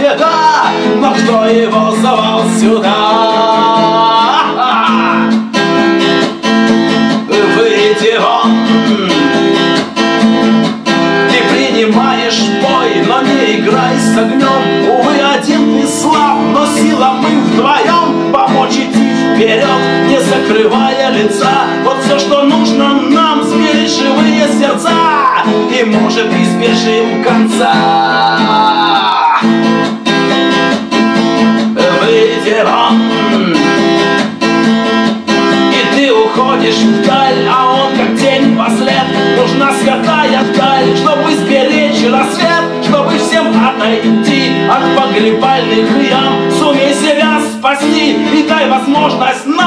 беда, но кто его звал сюда? Выйди вон. Ты принимаешь бой, но не играй с огнем. Увы, один ты слаб, но сила мы вдвоем. Помочь идти вперед, не закрывая лица. Вот все, что нужно нам, сберечь живые сердца, и, может, избежим конца. Выйди вон. И ты уходишь вдаль, а он как тень послед. Нужна святая даль, чтобы сберечь рассвет, чтобы всем отойти от погребальных ям. Сумей себя спасти и дай возможность